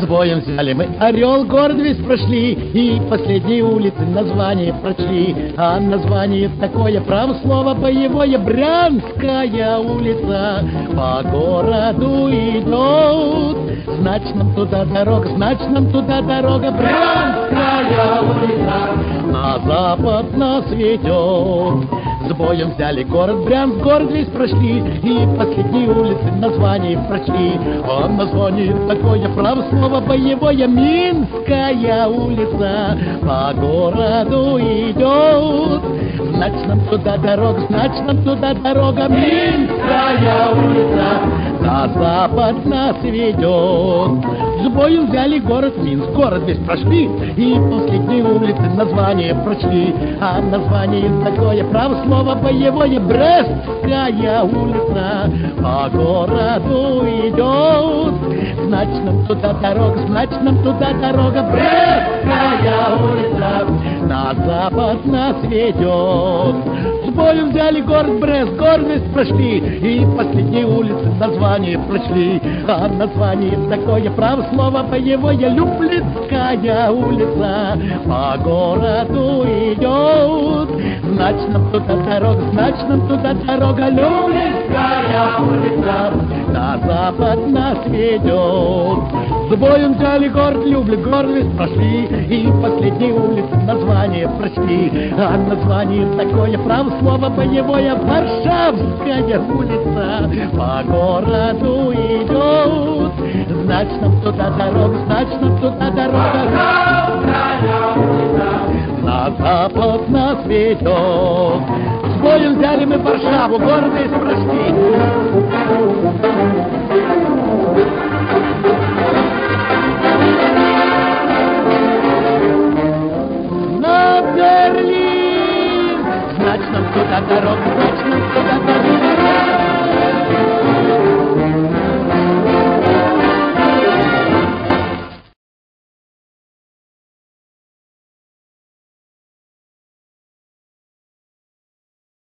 боем взяли мы Орел, город весь прошли, и последние улицы название прочли. А название такое, право слово боевое, Брянская улица. По городу идет, значит нам туда дорога, значит нам туда дорога, Брянская улица. На запад нас ведет. С боем взяли город Брянск, город весь прошли, и последние улицы название прочли. А название такое, право слово боевое, Минская улица. По городу идет, значит нам туда дорога, значит нам туда дорога, Минская улица. На запад нас ведет. С боем взяли город Минск, город весь прошли, и последние улицы название прочли. А название такое, право слово боевое, Брестская улица. По городу идет, значит нам туда дорога, значит нам туда дорога, Брестская улица. На запад нас ведет. С боем взяли город Брест, город весь прошли, и последние улицы название прочли. А название такое, право слово боевое, Люблинская улица. По городу идет, значит нам туда дорога, значит нам туда дорога, Люблинская улица. На запад нас ведет. С боем взяли город Люблин, город весь прошли, и последние улицы название прочли. А название такое, право слово боевое, Варшавская улица. По городу идет, значит нам туда дорога, значит нам туда дорога, Варшавская улица. На запад нас ведет. С боем взяли мы Варшаву, город весь прошли. На Берлин, значит нам туда дорога, значит нам туда дорога.